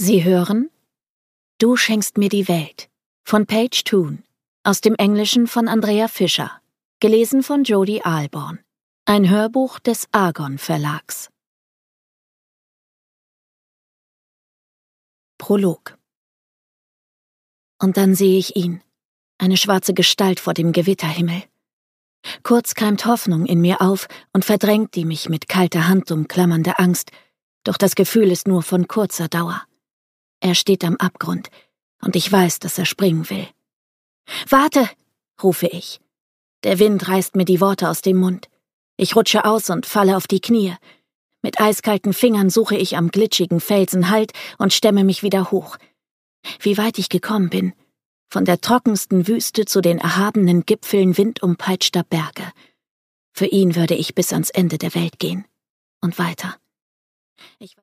Sie hören »Du schenkst mir die Welt« von Paige Toon, aus dem Englischen von Andrea Fischer, gelesen von Jodi Aalborn. Ein Hörbuch des Argon Verlags. Prolog. Und dann sehe ich ihn, eine schwarze Gestalt vor dem Gewitterhimmel. Kurz keimt Hoffnung in mir auf und verdrängt die mich mit kalter Hand umklammernde Angst, doch das Gefühl ist nur von kurzer Dauer. Er steht am Abgrund, und ich weiß, dass er springen will. »Warte«, rufe ich. Der Wind reißt mir die Worte aus dem Mund. Ich rutsche aus und falle auf die Knie. Mit eiskalten Fingern suche ich am glitschigen Felsen Halt und stemme mich wieder hoch. Wie weit ich gekommen bin. Von der trockensten Wüste zu den erhabenen Gipfeln windumpeitschter Berge. Für ihn würde ich bis ans Ende der Welt gehen. Und weiter.